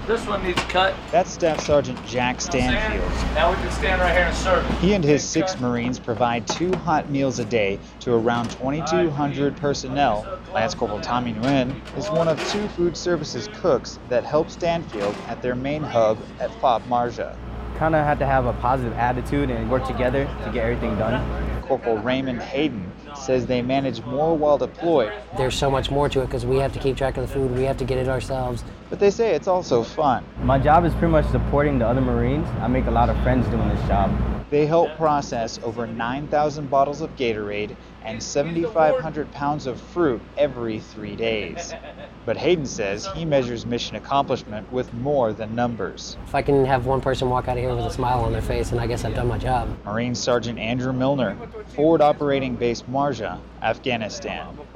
This one needs cut. That's Staff Sergeant Jack Stanfield. Now we can stand right here and serve it. He and his 6 Marines provide 2 hot meals a day to around 2,200 personnel. Lance Corporal Tommy Nguyen is one of 2 food services cooks that help Stanfield at their main hub at FOB Marja. Kind of had to have a positive attitude and work together to get everything done. Corporal Raymond Hayden says they manage more while deployed. There's so much more to it because we have to keep track of the food, we have to get it ourselves. But they say it's also fun. My job is pretty much supporting the other Marines. I make a lot of friends doing this job. They help process over 9,000 bottles of Gatorade and 7,500 pounds of fruit every 3 days. But Hayden says he measures mission accomplishment with more than numbers. If I can have one person walk out of here with a smile on their face, then I guess I've done my job. Marine Sergeant Andrew Milner, Forward Operating Base Marja, Afghanistan.